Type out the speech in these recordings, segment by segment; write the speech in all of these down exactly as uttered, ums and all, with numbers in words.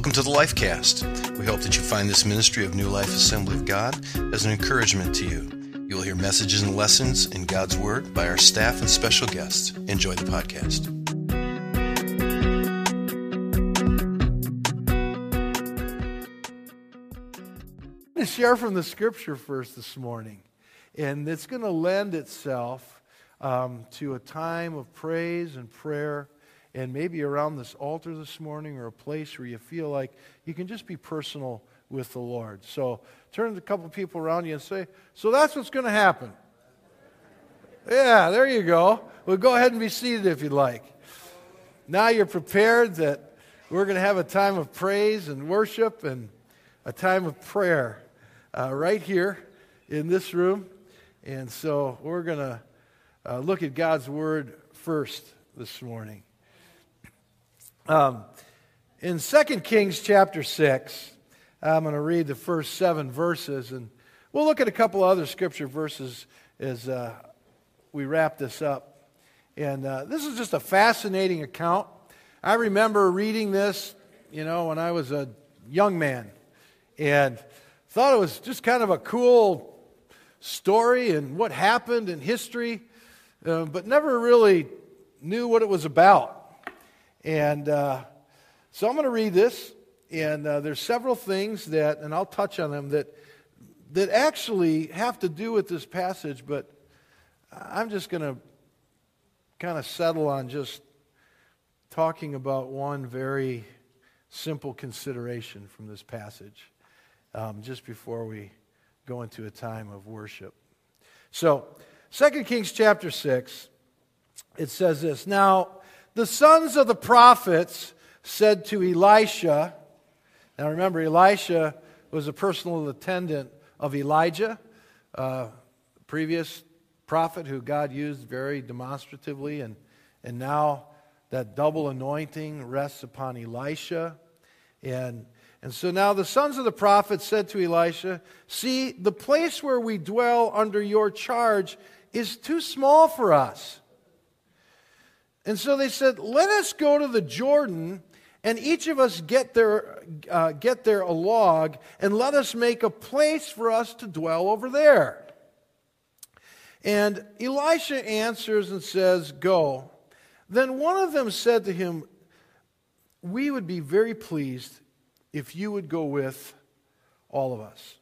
Welcome to the Lifecast. We hope that you find this ministry of New Life Assembly of God as an encouragement to you. You will hear messages and lessons in God's Word by our staff and special guests. Enjoy the podcast. I'm going to share from the Scripture first this morning, and it's going to lend itself um, to a time of praise and prayer. And maybe around this altar this morning or a place where you feel like you can just be personal with the Lord. So turn to a couple of people around you and say, so that's what's going to happen. Yeah, there you go. Well, go ahead and be seated if you'd like. Now you're prepared that we're going to have a time of praise and worship and a time of prayer uh, right here in this room. And so we're going to uh, look at God's Word first this morning. Um, in Second Kings chapter six, I'm going to read the first seven verses, and we'll look at a couple other scripture verses as uh, we wrap this up. And uh, this is just a fascinating account. I remember reading this, you know, when I was a young man, and thought it was just kind of a cool story and what happened in history, uh, but never really knew what it was about. And uh, so I'm going to read this, and uh, there's several things that, and I'll touch on them, that that actually have to do with this passage, but I'm just going to kind of settle on just talking about one very simple consideration from this passage um, just before we go into a time of worship. So, Second Kings chapter six, it says this, Now, the sons of the prophets said to Elisha, now remember, Elisha was a personal attendant of Elijah, uh, previous prophet who God used very demonstratively, and, and now that double anointing rests upon Elisha. And, and so now the sons of the prophets said to Elisha, See, the place where we dwell under your charge is too small for us. And so they said, let us go to the Jordan, and each of us get there, uh, get there a log, and let us make a place for us to dwell over there. And Elisha answers and says, Go. Then one of them said to him, We would be very pleased if you would go with all of us.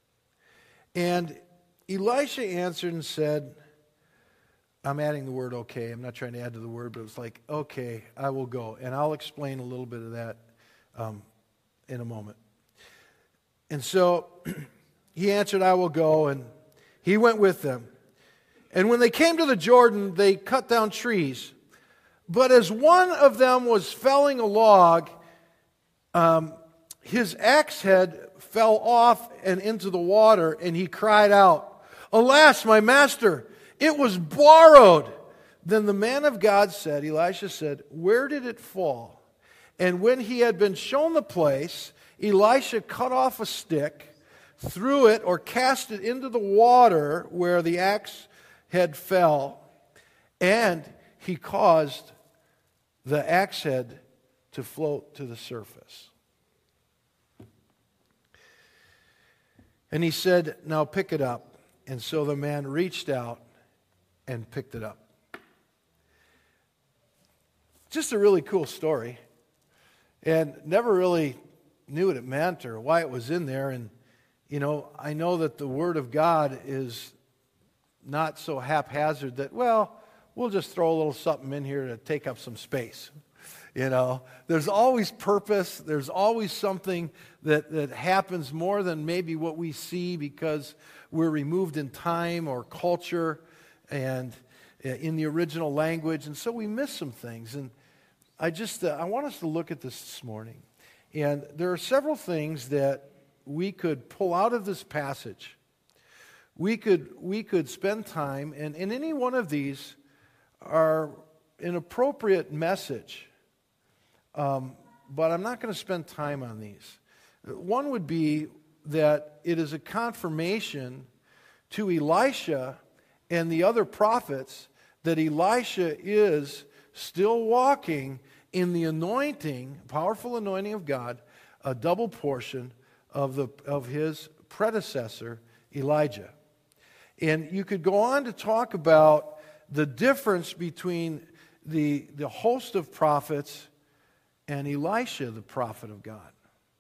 And Elisha answered and said, I'm adding the word okay. I'm not trying to add to the word, but it's like, okay, I will go. And I'll explain a little bit of that um, in a moment. And so he answered, I will go. And he went with them. And when they came to the Jordan, they cut down trees. But as one of them was felling a log, um, his axe head fell off and into the water, and he cried out, Alas, my master! It was borrowed. Then the man of God said, Elisha said, Where did it fall? And when he had been shown the place, Elisha cut off a stick, threw it or cast it into the water where the axe head fell, and he caused the axe head to float to the surface. And he said, Now pick it up. And so the man reached out and picked it up. Just a really cool story. And never really knew what it meant or why it was in there. And, you know, I know that the Word of God is not so haphazard that, well, we'll just throw a little something in here to take up some space. You know, there's always purpose. There's always something that, that happens more than maybe what we see because we're removed in time or culture and in the original language, and so we miss some things. And I just, uh, I want us to look at this this morning. And there are several things that we could pull out of this passage. We could, we could spend time, and in any one of these are an appropriate message. Um, but I'm not going to spend time on these. One would be that it is a confirmation to Elisha and the other prophets that Elisha is still walking in the anointing, powerful anointing of God, a double portion of the of his predecessor, Elijah. And you could go on to talk about the difference between the, the host of prophets and Elisha, the prophet of God.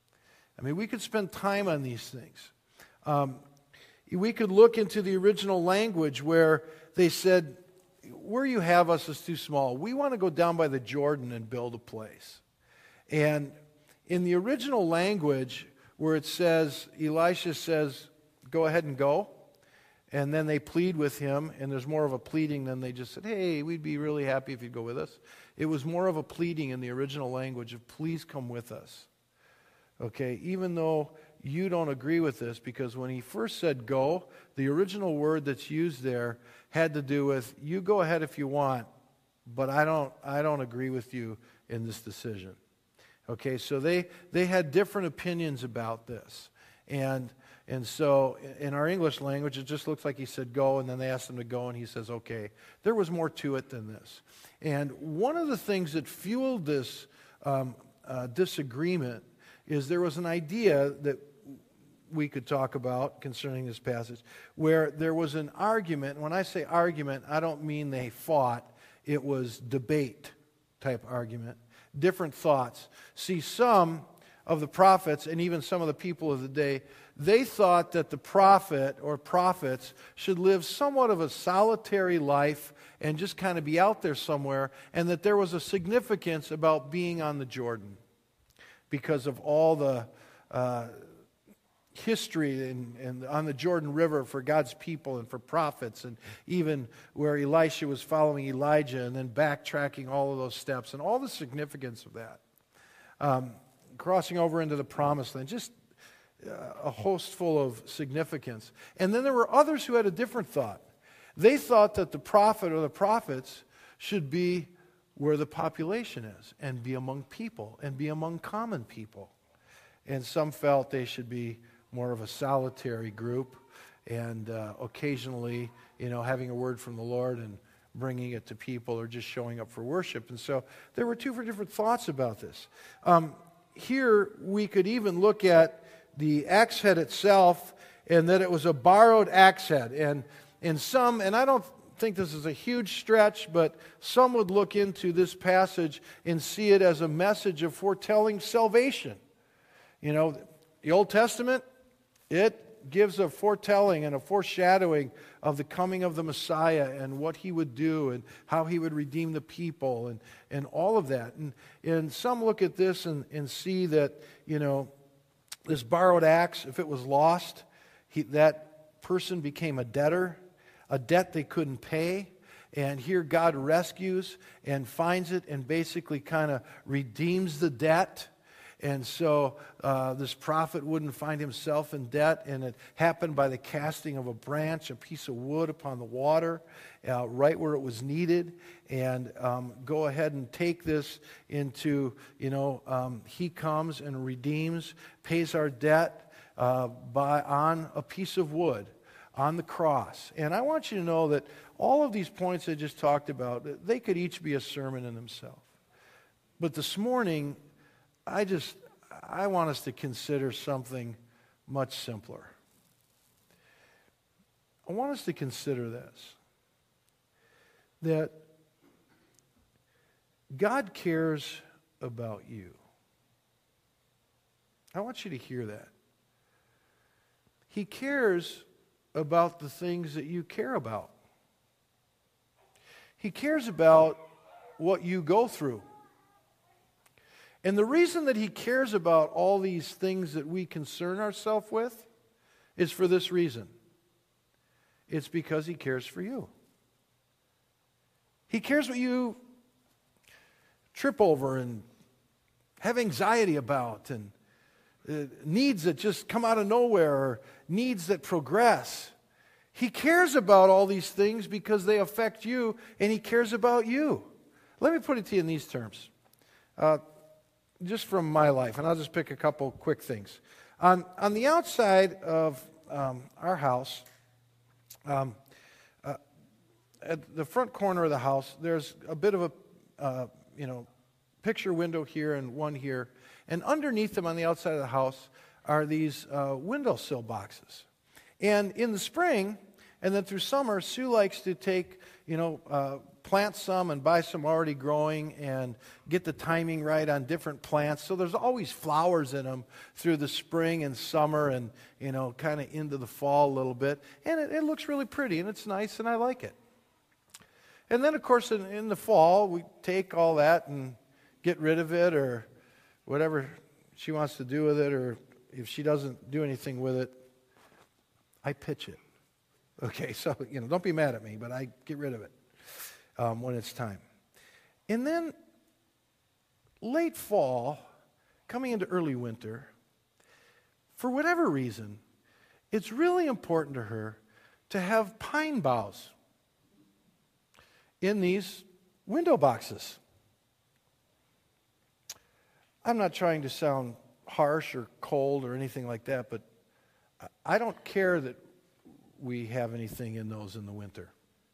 I mean, we could spend time on these things. Um, we could look into the original language where they said, where you have us is too small. We want to go down by the Jordan and build a place. And in the original language where it says, Elisha says, go ahead and go. And then they plead with him, and there's more of a pleading than they just said, hey, we'd be really happy if you'd go with us. It was more of a pleading in the original language of, please come with us. Okay, even though you don't agree with this, because when he first said go, the original word that's used there had to do with, you go ahead if you want, but I don't, I don't agree with you in this decision. Okay, so they, they had different opinions about this. And And so in our English language, it just looks like he said go, and then they asked him to go, and he says, okay. There was more to it than this. And one of the things that fueled this um, uh, disagreement is there was an idea that we could talk about concerning this passage where there was an argument. When I say argument, I don't mean they fought. It was debate type argument. Different thoughts. See, some of the prophets and even some of the people of the day, they thought that the prophet or prophets should live somewhat of a solitary life and just kind of be out there somewhere, and that there was a significance about being on the Jordan because of all the uh, history and, and on the Jordan River for God's people and for prophets, and even where Elisha was following Elijah and then backtracking all of those steps and all the significance of that. Um, crossing over into the promised land, just a host full of significance. And then there were others who had a different thought. They thought that the prophet or the prophets should be where the population is and be among people and be among common people. And some felt they should be more of a solitary group and uh, occasionally, you know, having a word from the Lord and bringing it to people or just showing up for worship. And so there were two different thoughts about this. Um, here we could even look at the axe head itself, and that it was a borrowed axe head. And in some, and I don't think this is a huge stretch, but some would look into this passage and see it as a message of foretelling salvation. You know, the Old Testament, it gives a foretelling and a foreshadowing of the coming of the Messiah and what he would do and how he would redeem the people and, and all of that. And, and some look at this and, and see that, you know, this borrowed axe, if it was lost, he, that person became a debtor, a debt they couldn't pay. And here God rescues and finds it and basically kind of redeems the debt. And so uh, this prophet wouldn't find himself in debt, and it happened by the casting of a branch, a piece of wood upon the water, uh, right where it was needed. And um, go ahead and take this into, you know, um, he comes and redeems, pays our debt uh, by on a piece of wood on the cross. And I want you to know that all of these points I just talked about, they could each be a sermon in themselves. But this morning, I just, I want us to consider something much simpler. I want us to consider this, that God cares about you. I want you to hear that. He cares about the things that you care about. He cares about what you go through. And the reason that he cares about all these things that we concern ourselves with is for this reason. It's because he cares for you. He cares what you trip over and have anxiety about, and uh, needs that just come out of nowhere, or needs that progress. He cares about all these things because they affect you, and he cares about you. Let me put it to you in these terms. Uh, just from my life, and I'll just pick a couple quick things. On, on the outside of um, our house, um, uh, at the front corner of the house, there's a bit of a, uh, you know, picture window here and one here. And underneath them on the outside of the house are these uh, windowsill boxes. And in the spring, and then through summer, Sue likes to take, you know, uh, plant some and buy some already growing and get the timing right on different plants. So there's always flowers in them through the spring and summer and, you know, kind of into the fall a little bit. And it, it looks really pretty and it's nice and I like it. And then, of course, in, in the fall, we take all that and get rid of it or whatever she wants to do with it, or if she doesn't do anything with it, I pitch it. Okay, so, you know, don't be mad at me, but I get rid of it um, when it's time. And then late fall, coming into early winter, for whatever reason, it's really important to her to have pine boughs in these window boxes. I'm not trying to sound harsh or cold or anything like that, but I don't care that we have anything in those in the winter.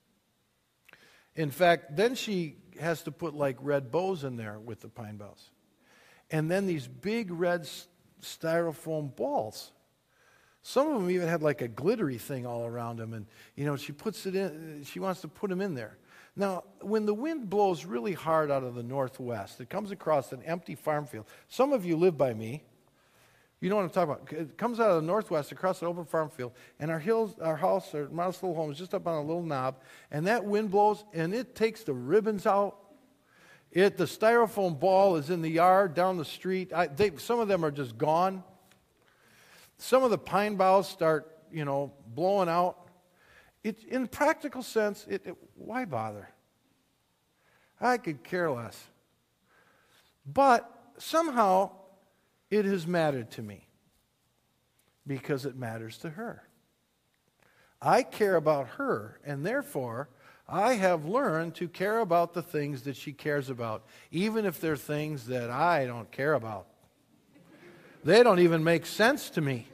In fact, then she has to put like red bows in there with the pine boughs. And then these big red styrofoam balls. Some of them even had like a glittery thing all around them. And, you know, she puts it in, she wants to put them in there. Now, when the wind blows really hard out of the northwest, it comes across an empty farm field. Some of you live by me. You know what I'm talking about. It comes out of the northwest across an open farm field, and our hills, our house, our modest little home is just up on a little knob, and that wind blows, and it takes the ribbons out. It, the styrofoam ball is in the yard, down the street. I, they, some of them are just gone. Some of the pine boughs start, you know, blowing out. It, in practical sense, it, it, why bother? I could care less. But somehow it has mattered to me because it matters to her. I care about her, and therefore I have learned to care about the things that she cares about, even if they're things that I don't care about. They don't even make sense to me.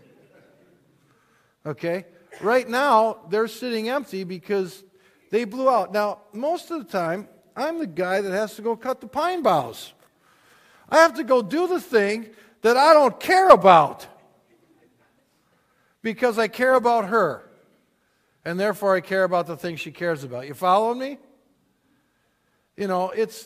Okay? Right now, they're sitting empty because they blew out. Now, most of the time, I'm the guy that has to go cut the pine boughs. I have to go do the thing that I don't care about because I care about her. And therefore, I care about the things she cares about. You following me? You know, it's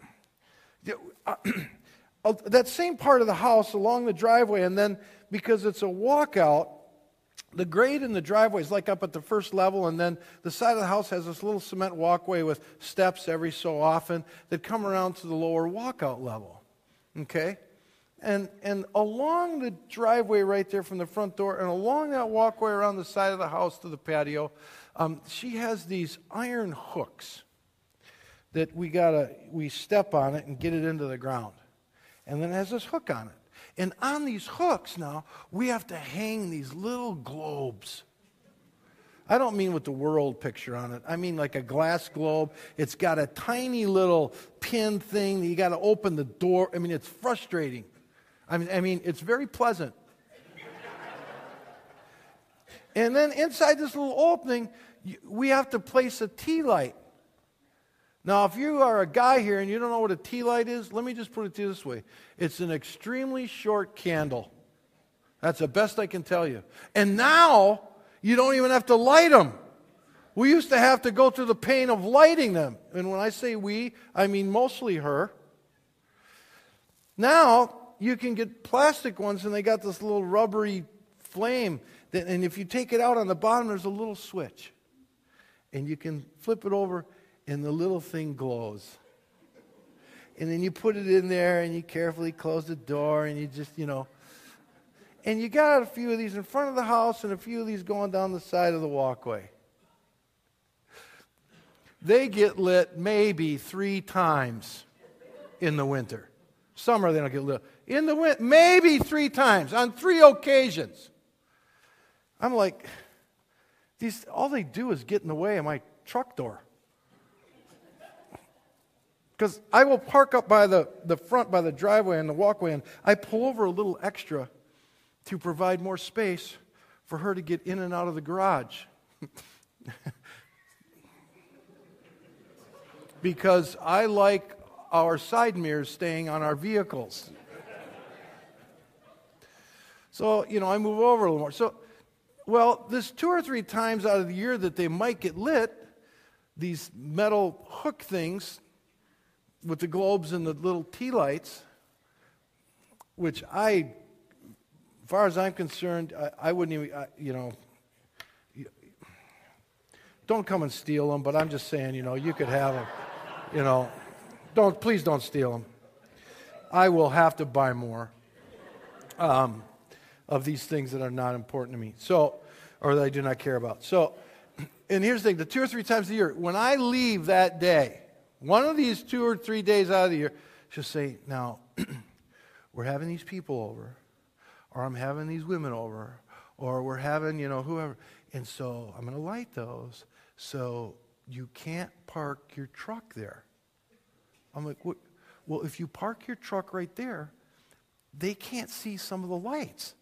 that same part of the house along the driveway, and then because it's a walkout, the grade in the driveway is like up at the first level, and then the side of the house has this little cement walkway with steps every so often that come around to the lower walkout level. Okay? And and along the driveway right there from the front door and along that walkway around the side of the house to the patio, um, she has these iron hooks that we gotta we step on it and get it into the ground. And then it has this hook on it. And on these hooks now, we have to hang these little globes. I don't mean with the world picture on it. I mean like a glass globe. It's got a tiny little pin thing that you got to open the door. I mean, it's frustrating. I mean, I mean, it's very pleasant. And then inside this little opening, we have to place a tea light. Now, if you are a guy here and you don't know what a tea light is, let me just put it to you this way. It's an extremely short candle. That's the best I can tell you. And now, you don't even have to light them. We used to have to go through the pain of lighting them. And when I say we, I mean mostly her. Now, you can get plastic ones, and they got this little rubbery flame. That, and if you take it out on the bottom, there's a little switch. And you can flip it over, and the little thing glows. And then you put it in there, and you carefully close the door, and you just, you know. And you got a few of these in front of the house, and a few of these going down the side of the walkway. They get lit maybe three times in the winter. Summer, they don't get lit. In the winter, maybe three times, on three occasions. I'm like, these all they do is get in the way of my truck door. Because I will park up by the, the front, by the driveway and the walkway, and I pull over a little extra to provide more space for her to get in and out of the garage. Because I like our side mirrors staying on our vehicles. So, you know, I move over a little more. So, well, this two or three times out of the year that they might get lit, these metal hook things with the globes and the little tea lights, which I, as far as I'm concerned, I, I wouldn't even, I, you know, don't come and steal them, but I'm just saying, you know, you could have them, you know. Don't, please don't steal them. I will have to buy more um, of these things that are not important to me, so, or that I do not care about. So, and here's the thing, the two or three times a year, when I leave that day, one of these two or three days out of the year, just say, now, we're having these people over, or I'm having these women over, or we're having, you know, whoever, and so I'm going to light those, so you can't park your truck there. I'm like, what? Well, if you park your truck right there, they can't see some of the lights.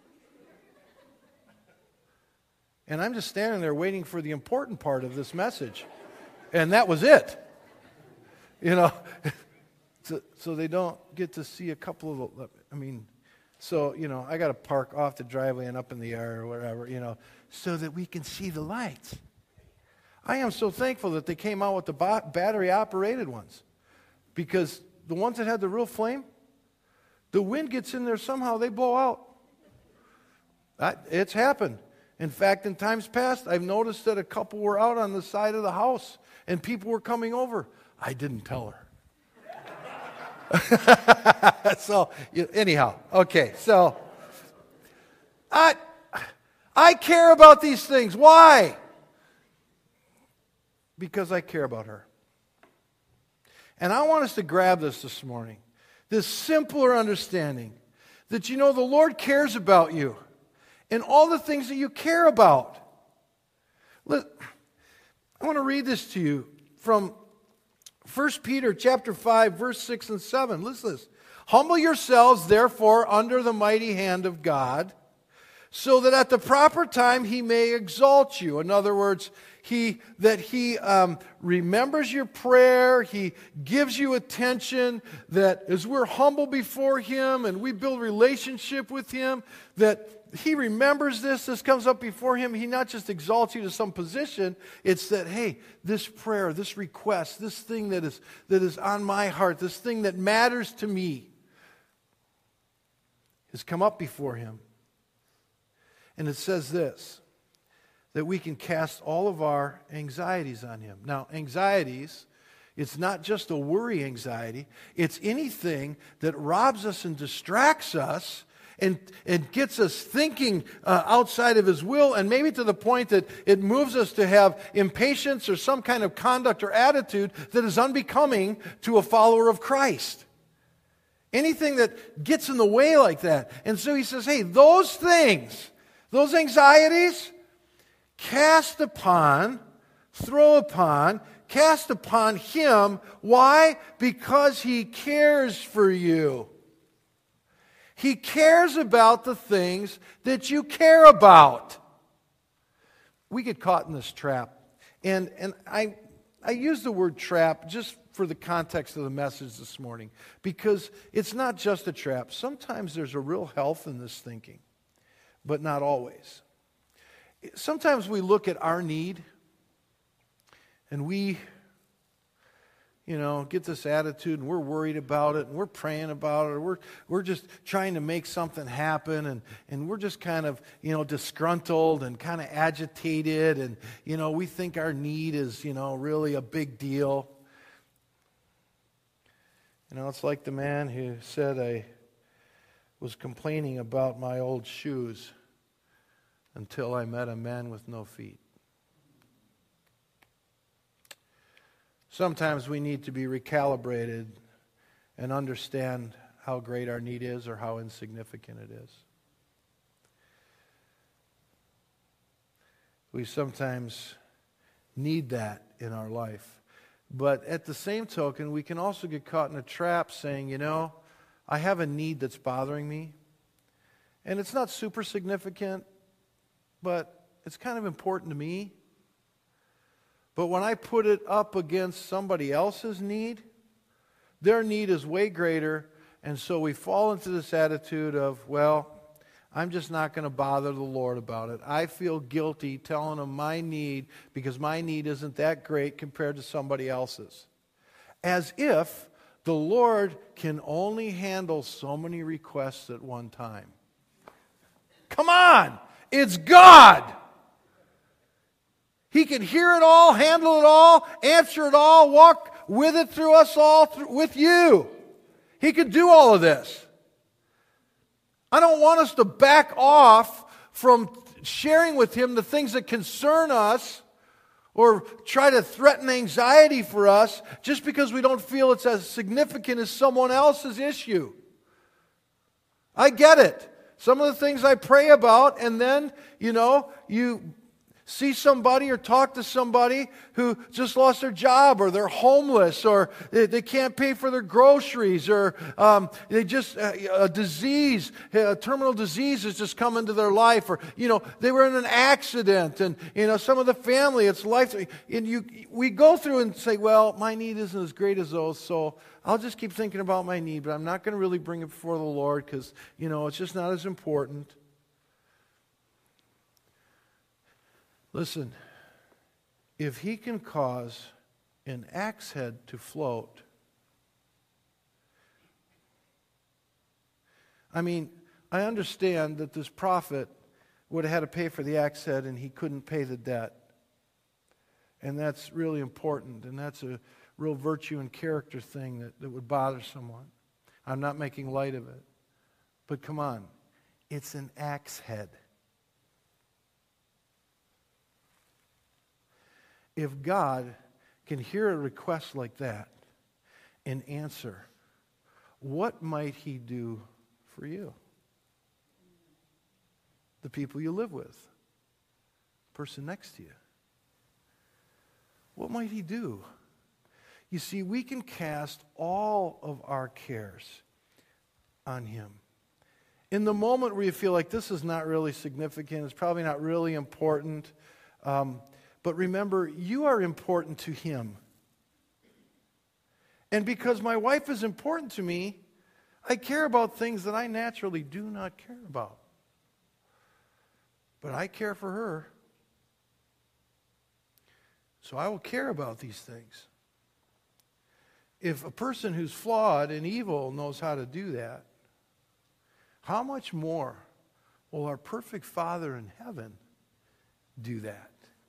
And I'm just standing there waiting for the important part of this message. And that was it. You know, so, so they don't get to see a couple of the, I mean, so, you know, I got to park off the driveway and up in the air or whatever, you know, so that we can see the lights. I am so thankful that they came out with the ba- battery-operated ones, because the ones that had the real flame, the wind gets in there somehow, they blow out. That, it's happened. In fact, in times past, I've noticed that a couple were out on the side of the house, and people were coming over. I didn't tell her. So, you, anyhow, okay, so I, I care about these things. Why? Because I care about her. And I want us to grab this this morning, this simpler understanding that, you know, the Lord cares about you and all the things that you care about. Let, I want to read this to you from First Peter chapter five, verse six and seven. Listen to this. Humble yourselves, therefore, under the mighty hand of God, so that at the proper time he may exalt you. In other words, he that he um, remembers your prayer, he gives you attention, that as we're humble before him and we build relationship with him, that he remembers this, this comes up before him. He not just exalts you to some position, it's that, hey, this prayer, this request, this thing that is that is on my heart, this thing that matters to me has come up before him. And it says this, that we can cast all of our anxieties on him. Now, anxieties, it's not just a worry anxiety. It's anything that robs us and distracts us and, and gets us thinking uh, outside of his will, and maybe to the point that it moves us to have impatience or some kind of conduct or attitude that is unbecoming to a follower of Christ. Anything that gets in the way like that. And so he says, hey, those things, those anxieties, cast upon, throw upon, cast upon him. Why? Because he cares for you. He cares about the things that you care about. We get caught in this trap. And, and I, I use the word trap just for the context of the message this morning, because it's not just a trap. Sometimes there's a real health in this thinking, but not always. Sometimes we look at our need and we, you know, get this attitude and we're worried about it and we're praying about it, or we're we're just trying to make something happen, and, and we're just kind of, you know, disgruntled and kind of agitated, and, you know, we think our need is, you know, really a big deal. You know, it's like the man who said, I was complaining about my old shoes until I met a man with no feet. Sometimes we need to be recalibrated and understand how great our need is or how insignificant it is. We sometimes need that in our life. But at the same token, we can also get caught in a trap saying, you know, I have a need that's bothering me, and it's not super significant, but it's kind of important to me. But when I put it up against somebody else's need, Their need is way greater, and so we fall into this attitude of, well, I'm just not going to bother the Lord about it. I feel guilty telling Him my need because my need isn't that great compared to somebody else's. As if the Lord can only handle so many requests at one time. Come on! It's God! He can hear it all, handle it all, answer it all, walk with it through us all, through, with you. He can do all of this. I don't want us to back off from sharing with Him the things that concern us or try to threaten anxiety for us just because we don't feel it's as significant as someone else's issue. I get it. Some of the things I pray about, and then, you know, you see somebody or talk to somebody who just lost their job, or they're homeless, or they, they can't pay for their groceries, or um, they just, uh, a disease, a terminal disease has just come into their life, or, you know, they were in an accident, and, you know, some of the family, it's life, and you, we go through and say, well, my need isn't as great as those, so I'll just keep thinking about my need, but I'm not going to really bring it before the Lord because, you know, it's just not as important. Listen, if He can cause an axe head to float, I mean, I understand that this prophet would have had to pay for the axe head and he couldn't pay the debt. And that's really important, and that's a real virtue and character thing that, that would bother someone. I'm not making light of it. But come on, it's an axe head. If God can hear a request like that and answer, what might He do for you? The people you live with, the person next to you. What might He do? You see, we can cast all of our cares on Him. In the moment where you feel like this is not really significant, it's probably not really important, um, but remember, you are important to Him. And because my wife is important to me, I care about things that I naturally do not care about. But I care for her. So I will care about these things. If a person who's flawed and evil knows how to do that, how much more will our perfect Father in heaven do that?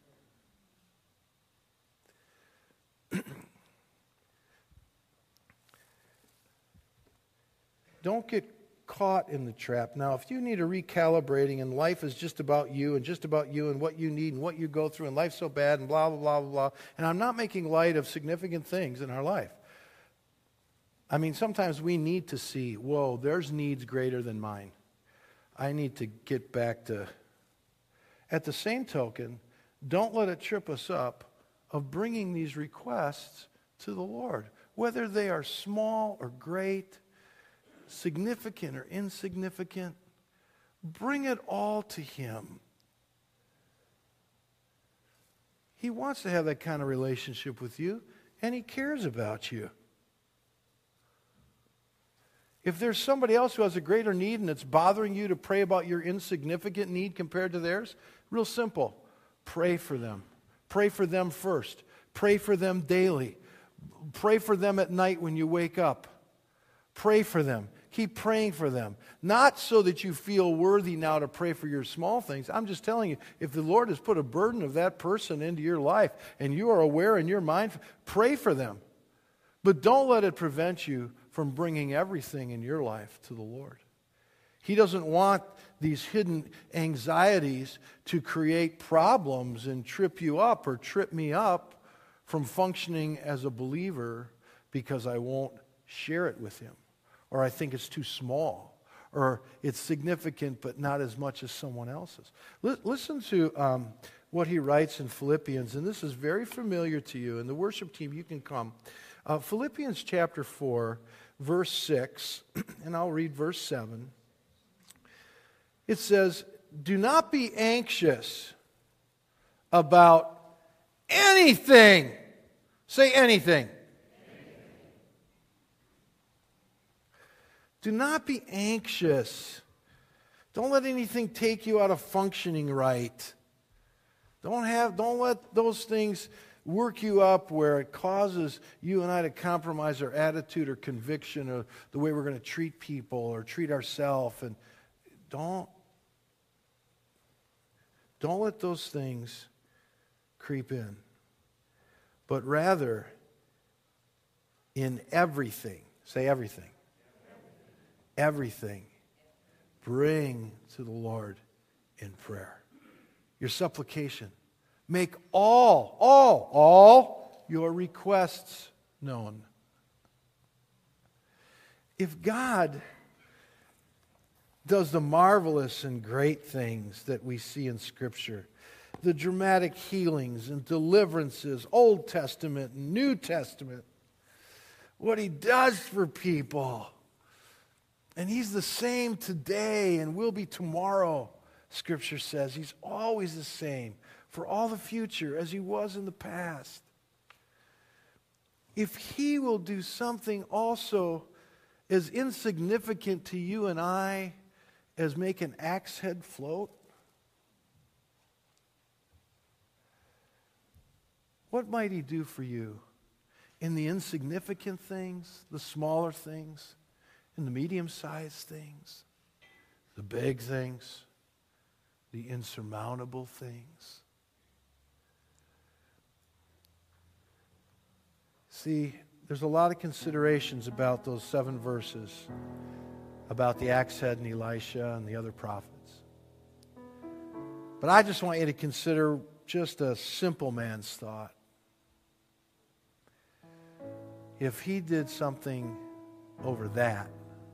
Don't get caught in the trap. Now, if you need a recalibrating and life is just about you and just about you and what you need and what you go through and life's so bad and blah, blah, blah, blah, blah, and I'm not making light of significant things in our life. I mean, sometimes we need to see, whoa, there's needs greater than mine. I need to get back to... At the same token, don't let it trip us up of bringing these requests to the Lord, whether they are small or great, significant or insignificant. Bring it all to Him. He wants to have that kind of relationship with you, and He cares about you. If there's somebody else who has a greater need and it's bothering you to pray about your insignificant need compared to theirs, real simple. Pray for them. Pray for them first. Pray for them daily. Pray for them at night when you wake up. Pray for them. Keep praying for them. Not so that you feel worthy now to pray for your small things. I'm just telling you, if the Lord has put a burden of that person into your life and you are aware in your mind, pray for them. But don't let it prevent you from bringing everything in your life to the Lord. He doesn't want these hidden anxieties to create problems and trip you up or trip me up from functioning as a believer because I won't share it with Him, or I think it's too small, or it's significant but not as much as someone else's. L- listen to um, what he writes in Philippians, and this is very familiar to you, and the worship team, you can come. Uh, Philippians chapter four, verse six, and I'll read verse seven. It says, "Do not be anxious about anything." Say anything. Do not be anxious. Don't let anything take you out of functioning right. Don't have, don't let those things work you up where it causes you and I to compromise our attitude or conviction or the way we're going to treat people or treat ourselves. And don't, don't let those things creep in. But rather, in everything, say everything, everything, bring to the Lord in prayer. Your supplication. Make all, all, all your requests known. If God does the marvelous and great things that we see in Scripture, the dramatic healings and deliverances, Old Testament and New Testament, what He does for people, and He's the same today and will be tomorrow, Scripture says. He's always the same for all the future as He was in the past. If He will do something also as insignificant to you and I as make an axe head float, what might He do for you in the insignificant things, the smaller things, in the medium-sized things, the big things, the insurmountable things? See, there's a lot of considerations about those seven verses, about the axe head and Elisha and the other prophets. But I just want you to consider just a simple man's thought. If He did something over that,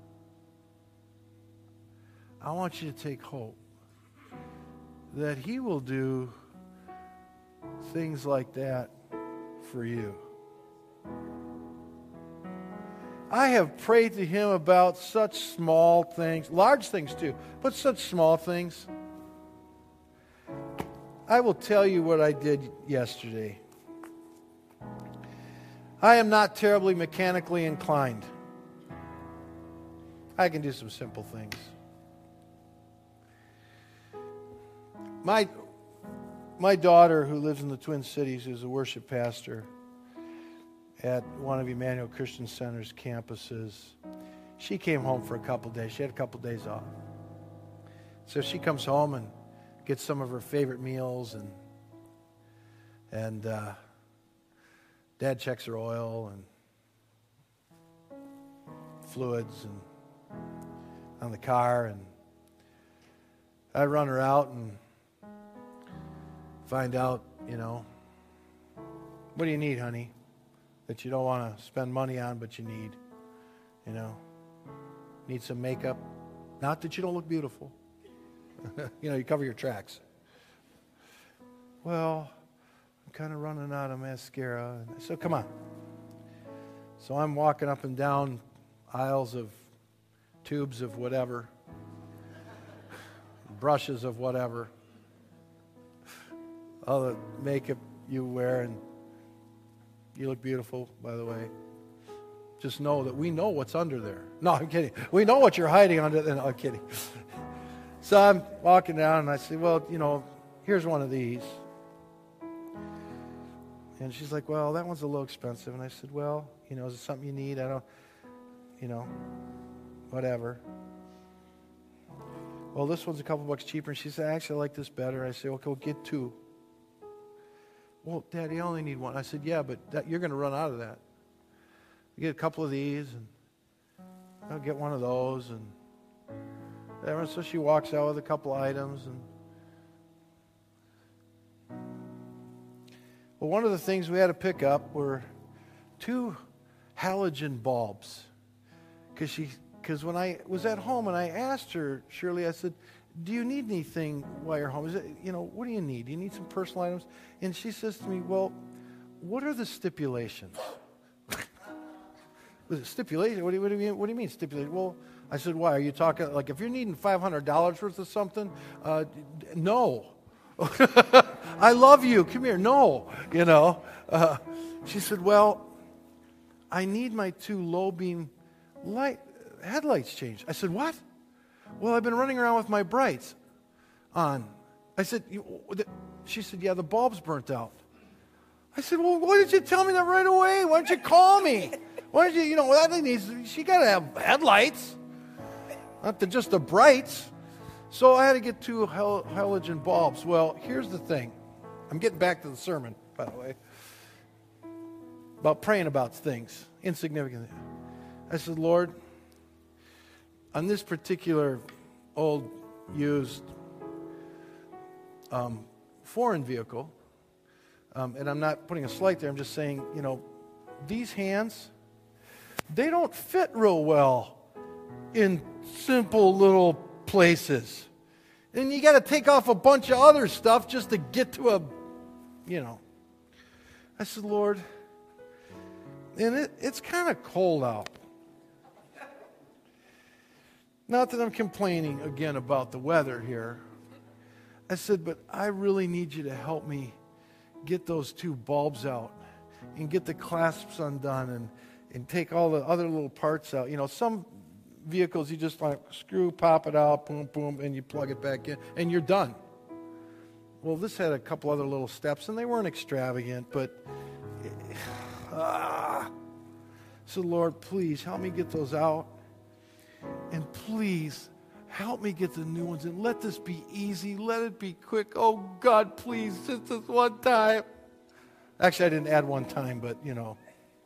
I want you to take hope that He will do things like that for you. I have prayed to Him about such small things, large things too, but such small things. I will tell you what I did yesterday. I am not terribly mechanically inclined. I can do some simple things. My, my daughter, who lives in the Twin Cities, who's a worship pastor at one of Emmanuel Christian Center's campuses, she came home for a couple days. She had a couple days off. So she comes home and gets some of her favorite meals, and and uh, Dad checks her oil and fluids and on the car, and I run her out and find out, you know, what do you need, honey, that you don't want to spend money on, but you need, you know, need some makeup. Not that you don't look beautiful. You know, you cover your tracks. Well, I'm kind of running out of mascara. So come on. So I'm walking up and down aisles of tubes of whatever, brushes of whatever, all the makeup you wear, and you look beautiful, by the way. Just know that we know what's under there. No, I'm kidding. We know what you're hiding under there. No, I'm kidding. So I'm walking down, and I say, well, you know, here's one of these. And she's like, well, that one's a little expensive. And I said, well, you know, is it something you need? I don't, you know, whatever. Well, this one's a couple bucks cheaper. And she said, actually, I like this better. I said, okay, we'll get two. Well, Daddy, I only need one. I said, yeah, but that, you're going to run out of that. You get a couple of these, and I'll get one of those. And whatever. So she walks out with a couple items. And well, one of the things we had to pick up were two halogen bulbs. Because she, because when I was at home and I asked her, Shirley, I said, do you need anything while you're home? Is it, you know, what do you need? Do you need some personal items? And she says to me, well, what are the stipulations? Was it stipulation? What do you, what do you mean? What do you mean stipulation? Well, I said, why? Are you talking, like, if you're needing five hundred dollars worth of something? Uh, no. I love you. Come here. No. You know. Uh, she said, well, I need my two low beam light headlights changed. I said, what? Well, I've been running around with my brights on. I said, she said, yeah, the bulb's burnt out. I said, well, why didn't you tell me that right away? Why don't you call me? Why don't you, you know, that thing needs, she got to have headlights, not the, just the brights. So I had to get two hal- halogen bulbs. Well, here's the thing. I'm getting back to the sermon, by the way, about praying about things, insignificant. I said, Lord, on this particular old, used, um, foreign vehicle, um, and I'm not putting a slight there, I'm just saying, you know, these hands, they don't fit real well in simple little places. And you got to take off a bunch of other stuff just to get to a, you know. I said, Lord, and it, it's kind of cold out. Not that I'm complaining again about the weather here. I said, but I really need you to help me get those two bulbs out and get the clasps undone and, and take all the other little parts out. You know, some vehicles you just like screw, pop it out, boom, boom, and you plug it back in, and you're done. Well, this had a couple other little steps, and they weren't extravagant, but ah. So, Lord, please help me get those out. And please help me get the new ones. And let this be easy. Let it be quick. Oh, God, please, just this one time. Actually, I didn't add one time, but, you know.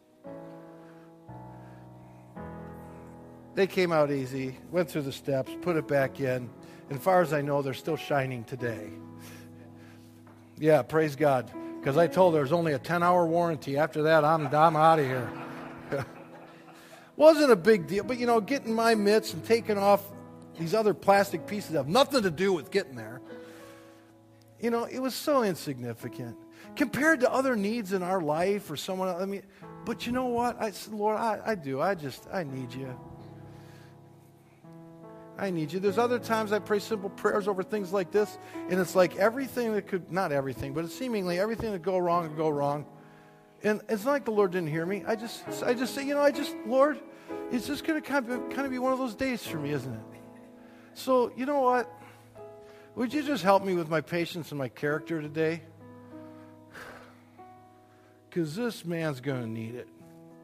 They came out easy, went through the steps, put it back in. And as far as I know, they're still shining today. Yeah, praise God. Because I told her there's only a ten-hour warranty. After that, I'm, I'm out of here. Wasn't a big deal, but, you know, getting my mitts and taking off these other plastic pieces have nothing to do with getting there. You know, it was so insignificant compared to other needs in our life or someone else. I mean, but you know what? I said, Lord, I, I do. I just, I need you. I need you. There's other times I pray simple prayers over things like this, and it's like everything that could, not everything, but it's seemingly everything that go wrong could go wrong. And it's not like the Lord didn't hear me. I just, I just say, you know, I just, Lord, it's just going to kind of, kind of be one of those days for me, isn't it? So, you know what? Would you just help me with my patience and my character today? Because this man's going to need it.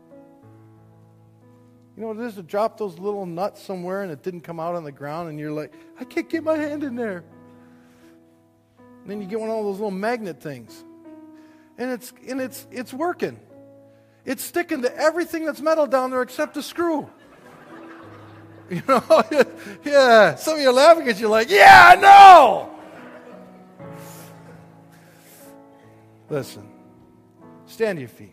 You know what it is to drop those little nuts somewhere and it didn't come out on the ground and you're like, I can't get my hand in there. And then you get one of all those little magnet things. And it's and it's it's working. It's sticking to everything that's metal down there except the screw. You know? Yeah. Some of you are laughing because you're like, yeah, I know. Listen. Stand to your feet.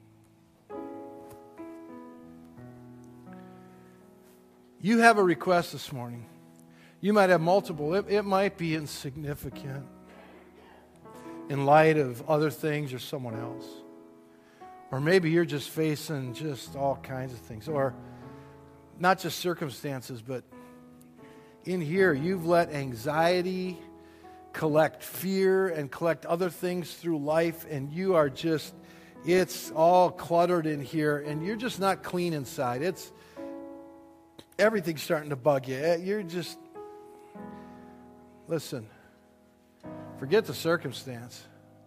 You have a request this morning. You might have multiple. It, it might be insignificant in light of other things or someone else. Or maybe you're just facing just all kinds of things. Or not just circumstances, but in here you've let anxiety collect fear and collect other things through life, and you are just, it's all cluttered in here, and you're just not clean inside. It's, everything's starting to bug you. You're just, listen. Forget the circumstance.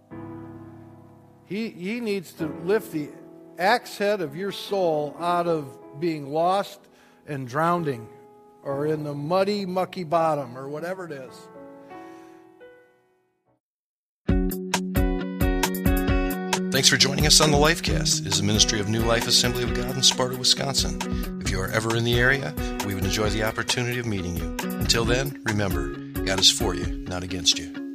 He, he needs to lift the axe head of your soul out of being lost and drowning or in the muddy, mucky bottom or whatever it is. Thanks for joining us on the Lifecast. It is a ministry of New Life Assembly of God in Sparta, Wisconsin. If you are ever in the area, we would enjoy the opportunity of meeting you. Until then, remember, God is for you, not against you.